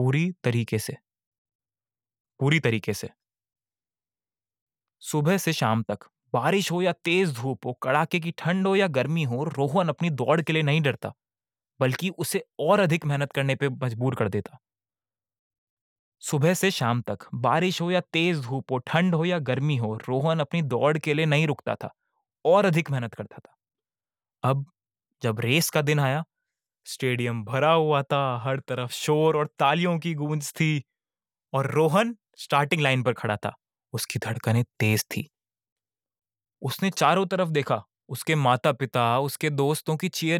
पूरी तरीके से, पूरी तरीके से। सुबह से शाम तक, बारिश हो या तेज धूप हो, कड़ाके की ठंड हो या गर्मी हो, रोहन अपनी दौड़ के लिए नहीं डरता, बल्कि उसे और अधिक मेहनत करने पे मजबूर कर देता। सुबह से शाम तक, बारिश हो या तेज धूप हो, ठंड हो या गर्मी हो, रोहन अपनी दौड़ के लिए नहीं रुकता था, और अधिक मेहनत करता था। अब जब रेस का दिन आया, स्टेडियम भरा हुआ था, हर तरफ शोर और तालियों की गूंज थी, और रोहन स्टार्टिंग लाइन पर खड़ा था। उसकी धड़कनें तेज थी। उसने चारों तरफ देखा, उसके माता-पिता, उसके दोस्तों की चीयरिंग